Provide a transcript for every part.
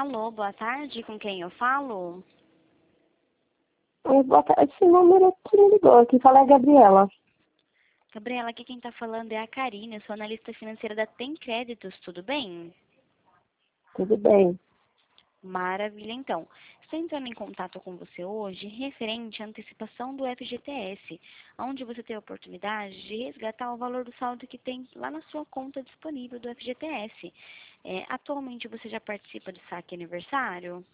Alô, boa tarde, com quem eu falo? Oi, boa tarde. Esse número que me ligou. Aqui fala é a Gabriela. Gabriela, aqui quem tá falando é a Karine, eu sou analista financeira da Tem Créditos, tudo bem? Tudo bem? Maravilha, então. Estou entrando em contato com você hoje referente à antecipação do FGTS, onde você tem a oportunidade de resgatar o valor do saldo que tem lá na sua conta disponível do FGTS. Atualmente você já participa do saque aniversário?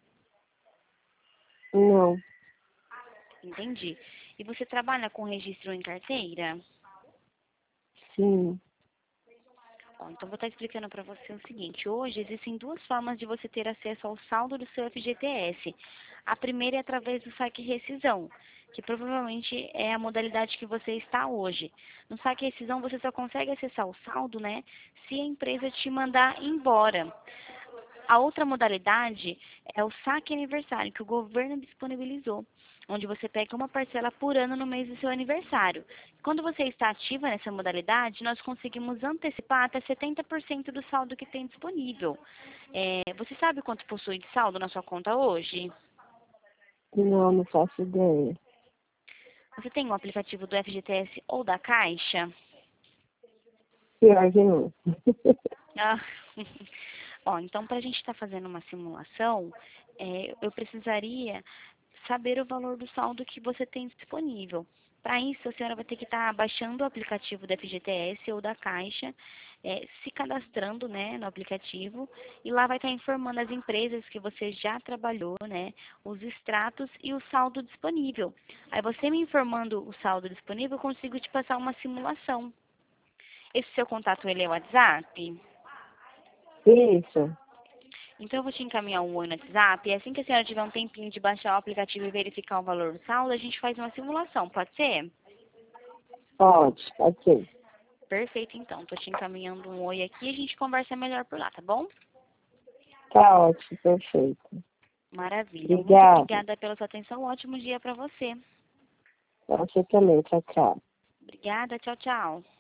Não. Entendi. E você trabalha com registro em carteira? Sim. Bom, então vou estar explicando para você o seguinte. Hoje existem duas formas de você ter acesso ao saldo do seu FGTS. A primeira é através do saque e rescisão, que provavelmente é a modalidade que você está hoje. No saque e rescisão você só consegue acessar o saldo, né, se a empresa te mandar embora. A outra modalidade é o saque aniversário, que o governo disponibilizou, onde você pega uma parcela por ano no mês do seu aniversário. Quando você está ativa nessa modalidade, nós conseguimos antecipar até 70% do saldo que tem disponível. Você sabe quanto possui de saldo na sua conta hoje? Não, não faço ideia. Você tem o aplicativo do FGTS ou da Caixa? Pior que não. Ah, ó, então para a gente estar fazendo uma simulação, eu precisaria saber o valor do saldo que você tem disponível. Para isso, a senhora vai ter que estar baixando o aplicativo da FGTS ou da Caixa, se cadastrando, né, no aplicativo, e lá vai estar informando as empresas que você já trabalhou, né, os extratos e o saldo disponível. Aí você me informando o saldo disponível, eu consigo te passar uma simulação. Esse seu contato, ele é o WhatsApp? Isso. Então, eu vou te encaminhar um oi no WhatsApp e assim que a senhora tiver um tempinho de baixar o aplicativo e verificar o valor do saldo, a gente faz uma simulação, pode ser? Pode ser. Perfeito, então. Estou te encaminhando um oi aqui e a gente conversa melhor por lá, tá bom? Tá ótimo, perfeito. Maravilha. Muito Obrigada. obrigada pela sua atenção. Um ótimo dia para você. Pra você também. Tchau, tchau. Obrigada. Tchau, tchau.